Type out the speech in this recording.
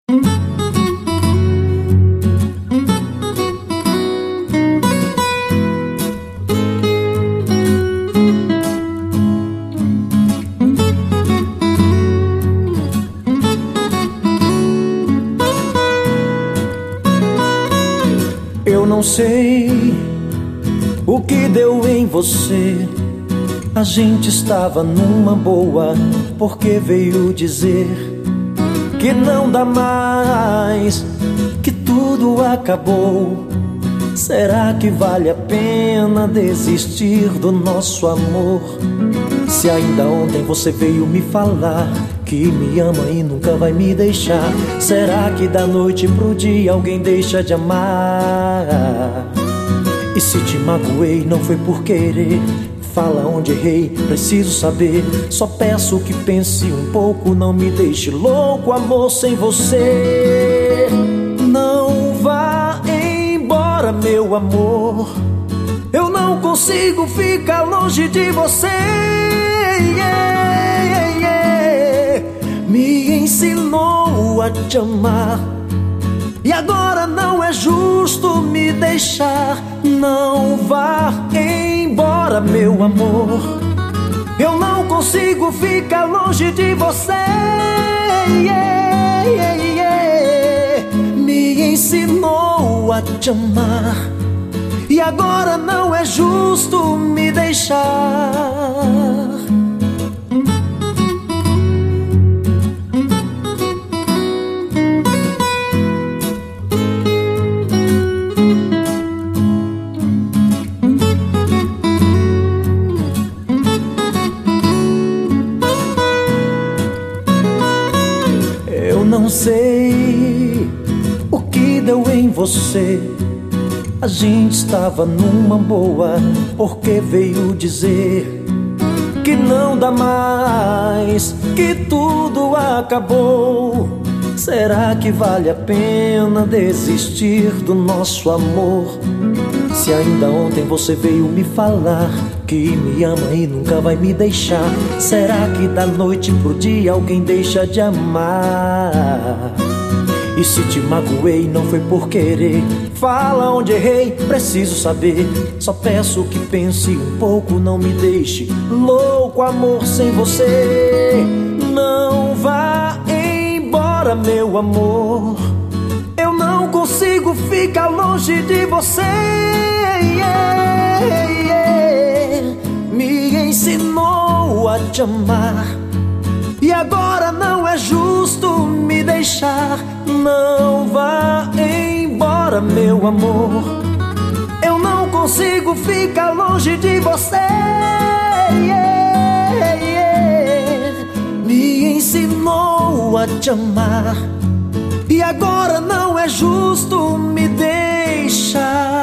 Eu não sei o que deu em você. A gente estava numa boa, porque veio dizer que não dá mais, que tudo acabou. Será que vale a pena desistir do nosso amor? Se ainda ontem você veio me falar que me ama e nunca vai me deixar, será que da noite pro dia alguém deixa de amar? E se te magoei não foi por querer, fala onde errei, preciso saber. Só peço que pense um pouco, não me deixe louco, amor, sem você. Não vá embora, meu amor, eu não consigo ficar longe de você. Me ensinou a te amar e agora não é justo me deixar. Não vá embora, meu amor, eu não consigo ficar longe de você. Me ensinou a te amar e agora não é justo me deixar. Não sei o que deu em você. A gente estava numa boa, porque veio dizer que não dá mais, que tudo acabou. Será que vale a pena desistir do nosso amor? Se ainda ontem você veio me falar que me ama e nunca vai me deixar, será que da noite pro dia alguém deixa de amar? E se te magoei não foi por querer, fala onde errei, preciso saber. Só peço que pense um pouco, não me deixe louco, amor, sem você. Não vá embora, meu amor, eu não consigo ficar longe de você. Me ensinou a te amar e agora não é justo me deixar. Não vá embora, meu amor, eu não consigo ficar longe de você. Me ensinou a te amar e agora não é justo me deixar.